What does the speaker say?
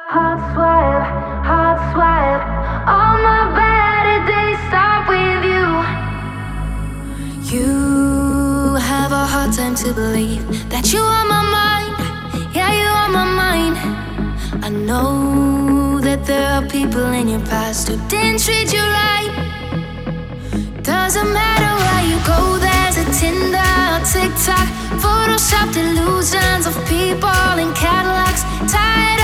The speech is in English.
Hot swipe. All my better days start with you. You have a hard time to believe that you are my mind. Yeah, you are my mind. I know that there are people in your past who didn't treat you right. Doesn't matter where you go, there's a Tinder or TikTok, photoshopped illusions of people in Cadillacs. Tired